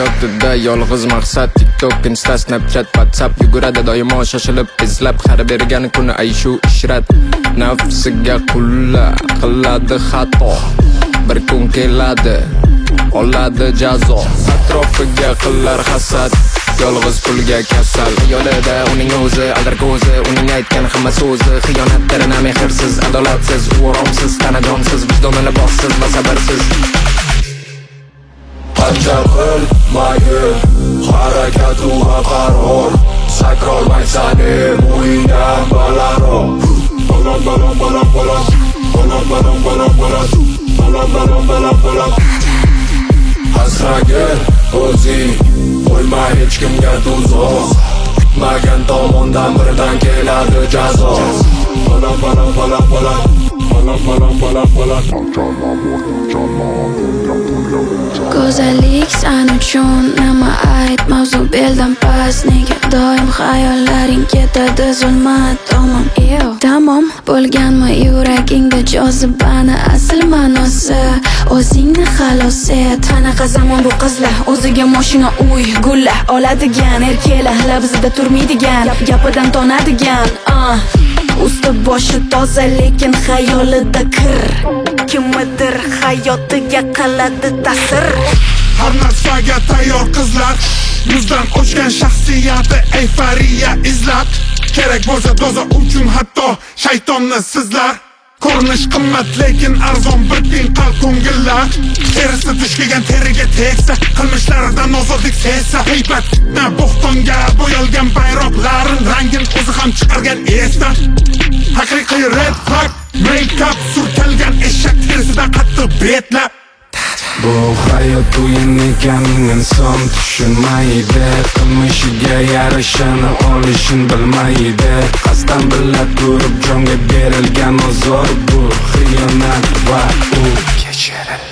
hayotida yolg'iz maqsad TikTok, Insta, Snapchat, WhatsApp yuguradi doimo shoshilib izlab har bergan kuni ay shu ishrat nafsiga qulla qiladi xato bir kun keladi oladi jazo atrofiga qilar hasad yolg'iz pulga kasal yo'lida uning o'zi aldar ko'zi uning aytgan hamma so'zi xiyonatdir na mehrsiz adolatsiz o'romsiz tanajonsiz vijdoni libossiz va sabrsiz qancha qilmayin harakatu va qaror sakrolmaysan o'yindan balandroq baland baland baland baland baland baland baland baland baland baland baland hasragir o'zing qo'yma hech kimga tuzoq kutmagan tomondan birdan keladi jazo baland baland baland baland baland baland baland baland go'zallik san uchun nima ayt mavzu beldan past nega doim xayollaring ketadi zulmat tomon tamom bo'lganmi yuragingda jozibani asl ma'nosi o'zingni xalos et qanaqa zamon bu qizlar o'ziga mashina uy gullar oladigan erkaklar labzida turmaydigan gapidan tonadigan usti boshi toza lekin xayolida kir kimnidir hayotiga qiladi ta'sir har narsaga tayyor qizlar yuzdan o'chgan shaxsiyati euforiya izlab kerak bo'lsa doza uchun hatto shaytonni sizlar ko'rinish qimmat lekin arzon bir tiyin qalb ko'ngillar terisi dush kelgan teriga tegsa qilmishlaridan ozodlik sezsa haybat fitna bo'xtonga bo'yalgan bayroqlarin rangin o'zi ham chiqargan esdan haqiqiy red flag make-up surkalgan eshak terisidan qattiq betlab bu hayot o'yin ekanini inson tushunmaydi qilmishiga yarashani olishini bilmaydi qasddan bila turib jonga berilgan ozor bu xiyonat va u kechiriladi